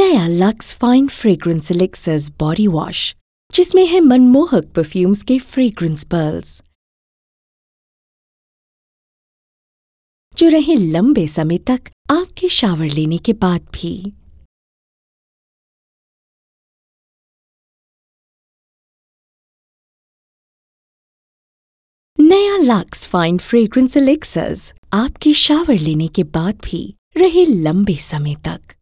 नया Lux fine fragrance elixirs body wash, जिसमें है मनमोहक परफ्यूम्स के फ्रेग्रेंस पर्ल्स जो रहे लंबे समय तक आपके शावर लेने के बाद भी। नया लक्स फाइन फ्रेग्रेंस एलिक्सर्स आपके शावर लेने के बाद भी रहे लंबे समय तक।